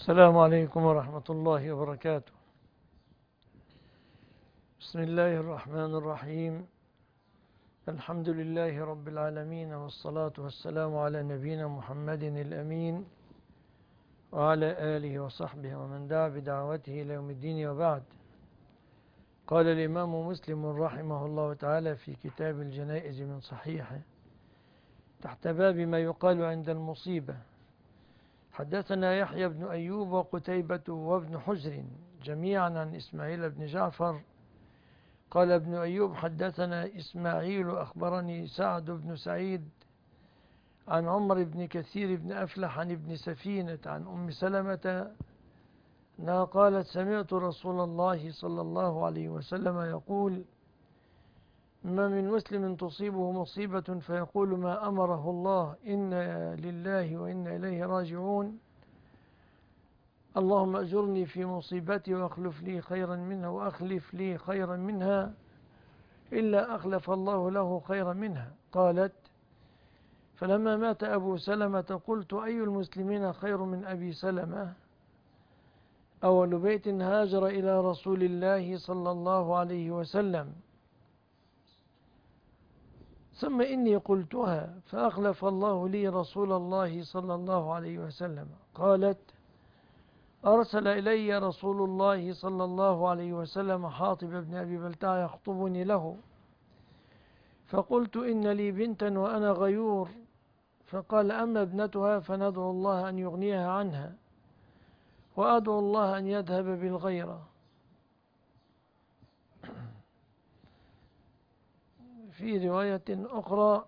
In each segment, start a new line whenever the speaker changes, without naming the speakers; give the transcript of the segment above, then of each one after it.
السلام عليكم ورحمة الله وبركاته. بسم الله الرحمن الرحيم. الحمد لله رب العالمين، والصلاة والسلام على نبينا محمد الأمين وعلى آله وصحبه ومن دعا بدعوته إلى يوم الدين، وبعد. قال الإمام مسلم رحمه الله تعالى في كتاب الجنائز من صحيحه تحت باب ما يقال عند المصيبة: حدثنا يحيى بن أيوب وقتيبة وابن حجر جميعا عن إسماعيل بن جعفر قال ابن أيوب: حدثنا إسماعيل أخبرني سعد بن سعيد عن عمر بن كثير بن أفلح عن ابن سفينة عن أم سلمة أنها قالت: سمعت رسول الله صلى الله عليه وسلم يقول: ما من مسلم تصيبه مصيبة فيقول ما أمره الله إنا لله وإنا إليه راجعون، اللهم أجرني في مصيبتي وأخلف لي خيرا منها وأخلف لي خيرا منها، إلا أخلف الله له خيرا منها. قالت: فلما مات أبو سلمة قلت: أي المسلمين خير من أبي سلمة؟ أول بيت هاجر إلى رسول الله صلى الله عليه وسلم. ثم إني قلتها فأخلف الله لي رسول الله صلى الله عليه وسلم. قالت: أرسل إلي رسول الله صلى الله عليه وسلم حاطب بن أبي بلتع يخطبني له، فقلت: إن لي بنتا وأنا غيور. فقال: أما ابنتها فندعو الله أن يغنيها عنها، وأدعو الله أن يذهب بالغيرة. في رواية أخرى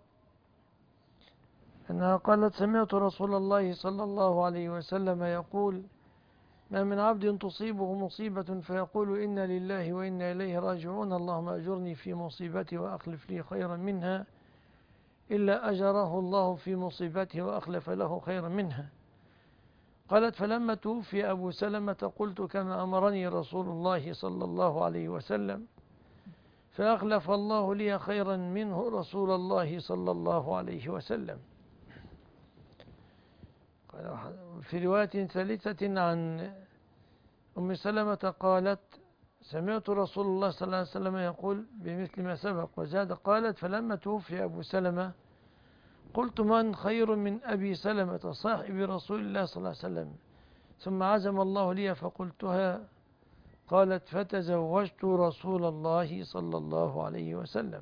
أنها قالت: سمعت رسول الله صلى الله عليه وسلم يقول: ما من عبد تصيبه مصيبة فيقول إنا لله وإنا إليه راجعون، اللهم أجرني في مصيبتي وأخلف لي خيرا منها، إلا أجره الله في مصيبته وأخلف له خيرا منها. قالت: فلما توفي أبو سلمة قلت كما أمرني رسول الله صلى الله عليه وسلم، فأخلف الله لي خيرا منه رسول الله صلى الله عليه وسلم. في رواية ثالثة عن أم سلمة قالت: سمعت رسول الله صلى الله عليه وسلم يقول بمثل ما سبق. وزاد قالت: فلما توفي أبو سلمة قلت: من خير من أبي سلمة صاحب رسول الله صلى الله عليه وسلم؟ ثم عزم الله لي فقلتها. قالت: فتزوجت رسول الله صلى الله عليه وسلم.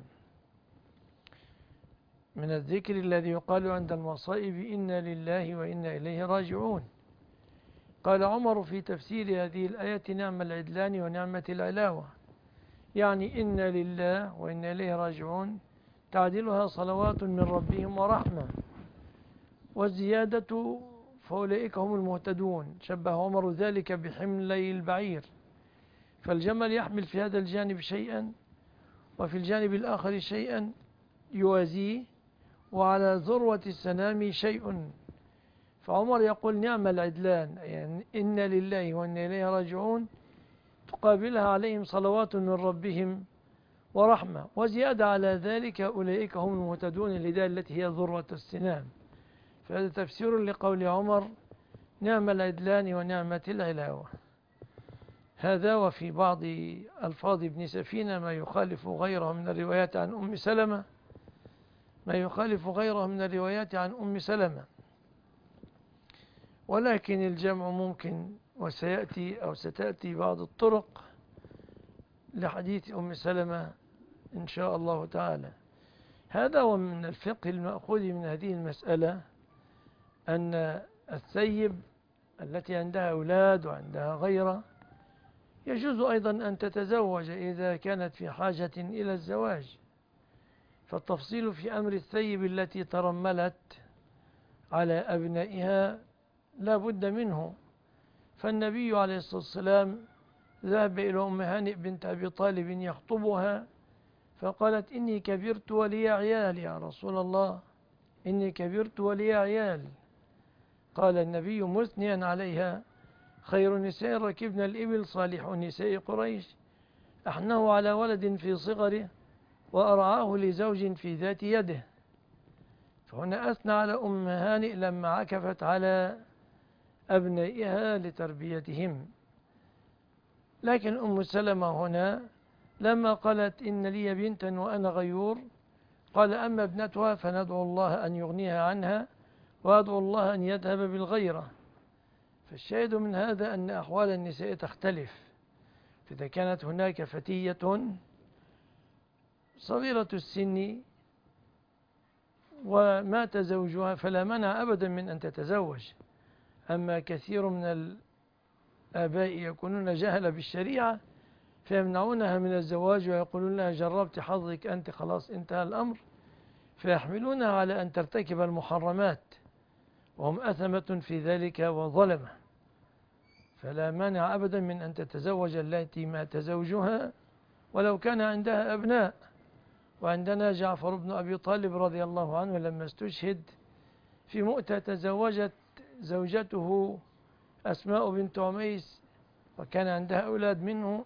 من الذكر الذي يقال عند المصائب: إنا لله وإنا إليه راجعون. قال عمر في تفسير هذه الآية: نعم العدلان ونعمة العلاوة، يعني إنا لله وإنا إليه راجعون تعدلها صلوات من ربهم ورحمة، والزيادة فأولئك هم المهتدون. شبه عمر ذلك بحملي البعير، فالجمل يحمل في هذا الجانب شيئا وفي الجانب الآخر شيئا يوازيه، وعلى ذروة السنام شيء. فعمر يقول نعم العدلان، يعني إنا لله وإنا إليه راجعون، تقابلها عليهم صلوات من ربهم ورحمة، وزيادة على ذلك أولئك هم المهتدون، الهداية التي هي ذروة السنام. فهذا تفسير لقول عمر نعم العدلان ونعمة العلاوة. هذا وفي بعض ألفاظ ابن سفينة ما يخالف غيره من الروايات عن أم سلمة، ولكن الجمع ممكن، وسيأتي أو ستأتي بعض الطرق لحديث أم سلمة إن شاء الله تعالى. هذا ومن الفقه المأخوذ من هذه المسألة أن الثيب التي عندها أولاد وعندها غيره يجوز أيضا أن تتزوج إذا كانت في حاجة إلى الزواج. فالتفصيل في أمر الثيب التي ترملت على أبنائها لا بد منه. فالنبي عليه الصلاة والسلام ذهب إلى أم هانئ بنت أبي طالب يخطبها، فقالت: إني كبرت ولي عيال يا رسول الله، إني كبرت ولي عيال. قال النبي مثنيا عليها: خير نساء ركبنا الإبل صالح نساء قريش، أحنه على ولد في صغره وأرعاه لزوج في ذات يده. فهنا أثنى على أم هانئ لما عكفت على أبنائها لتربيتهم. لكن أم سلمة هنا لما قالت إن لي بنتا وأنا غيور، قال أما ابنتها فندعو الله أن يغنيها عنها وأدعو الله أن يذهب بالغيرة. فالشاهد من هذا أن أحوال النساء تختلف، فإذا كانت هناك فتية صغيرة السن ومات زوجها فلا منع أبدا من أن تتزوج. أما كثير من الآباء يكونون جهلة بالشريعة فيمنعونها من الزواج ويقولون لها جربت حظك أنت خلاص انتهى الأمر، فيحملونها على أن ترتكب المحرمات وهم أثمة في ذلك وظلمة. فلا مانع أبدا من أن تتزوج التي مات زوجها ولو كان عندها أبناء. وعندنا جعفر بن أبي طالب رضي الله عنه لما استشهد في مؤتة تزوجت زوجته أسماء بنت عميس وكان عندها أولاد منه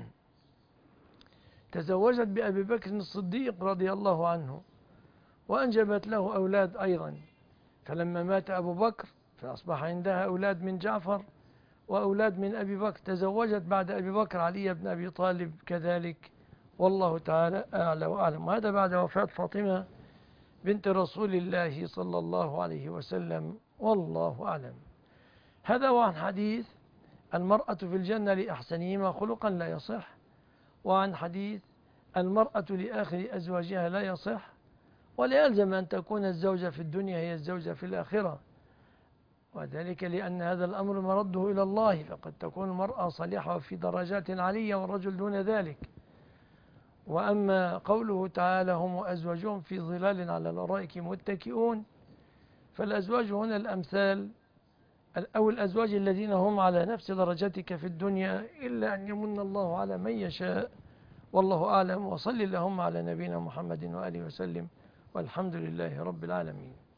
تزوجت بأبي بكر الصديق رضي الله عنه وأنجبت له أولاد أيضا. فلما مات أبو بكر فأصبح عندها أولاد من جعفر وأولاد من أبي بكر، تزوجت بعد أبي بكر علي بن أبي طالب كذلك، والله تعالى أعلى وأعلم. وهذا بعد وفاة فاطمة بنت رسول الله صلى الله عليه وسلم، والله أعلم. هذا هو عن حديث المرأة في الجنة لأحسنهما خلقا لا يصح، وعن حديث المرأة لآخر أزواجها لا يصح، ولا يلزم أن تكون الزوجة في الدنيا هي الزوجة في الآخرة، وذلك لأن هذا الأمر مرده إلى الله، فقد تكون المرأة صالحة في درجات عالية والرجل دون ذلك. وأما قوله تعالى هم وأزواجهم في ظلال على الأرائك متكئون، فالأزواج هنا الأمثال أو الأزواج الذين هم على نفس درجتك في الدنيا، إلا أن يمن الله على من يشاء، والله أعلم. وصل اللهم على نبينا محمد وآله وسلم، والحمد لله رب العالمين.